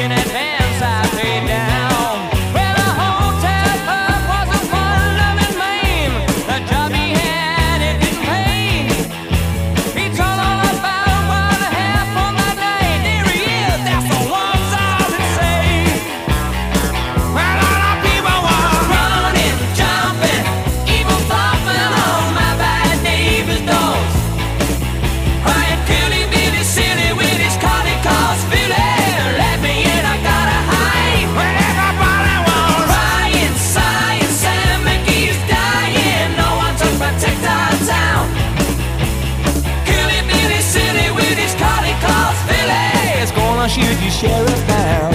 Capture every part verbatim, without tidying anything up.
in advance I paid down. Well, the hotel pub was a fun-loving man. The job he had, it didn't pay. He told all about what I had for my day. There he is, that's the ones I would say. Well, a lot of people were running, jumping, even flopping on my bad neighbor's doors. Crying, killing me this city with his collie calls Philly. Let me in, I gotta hide. Well, everybody was crying, sighing, Sam McGee's dying. No one to protect our town. Killing me this city with his collie calls Philly. It's gonna shoot you sheriff down.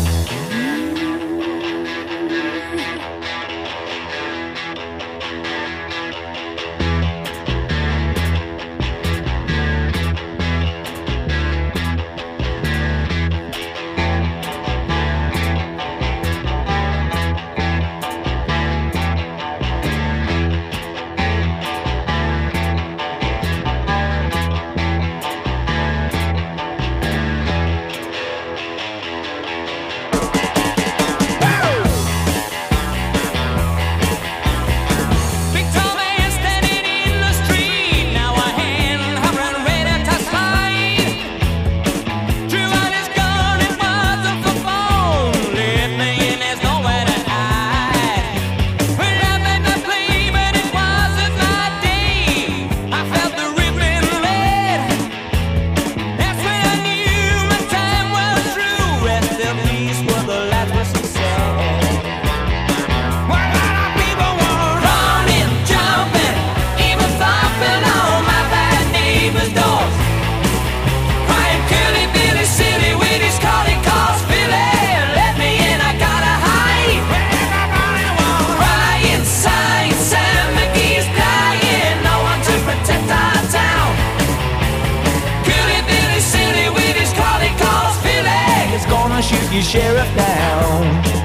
Big tall man standing in the street, now a hand hovering ready to slide. Drew out his gun, it wasn't for phone. Let me in, there's nowhere to hide. Well, I made my play, but it wasn't my day. I felt the ripping red. That's when I knew my time was through. Rest in peace were the last words he said. Well, a lot of people were running, jumping, even thumping on my bad neighbor's doors. Crying, killing Billy City with his collie calls Philly. Let me in, I gotta hide. Everybody was crying, sighing, Sam McGee's dying. No one to protect our town. Killing Billy City with his collie calls Philly. It's gonna shoot you sheriff down.